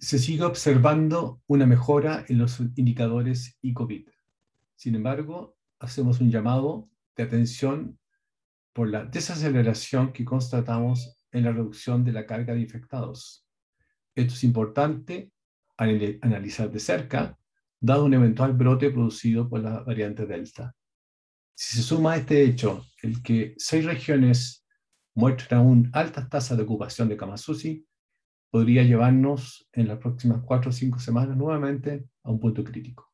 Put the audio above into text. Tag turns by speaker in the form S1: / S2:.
S1: se sigue observando una mejora en los indicadores e-COVID. Sin embargo, hacemos un llamado de atención por la desaceleración que constatamos en la reducción de la carga de infectados. Esto es importante analizar de cerca, dado un eventual brote producido por la variante Delta. Si se suma a este hecho el que 6 regiones muestran aún altas tasas de ocupación de camas UCI, podría llevarnos en las próximas 4 o 5 semanas nuevamente a un punto crítico.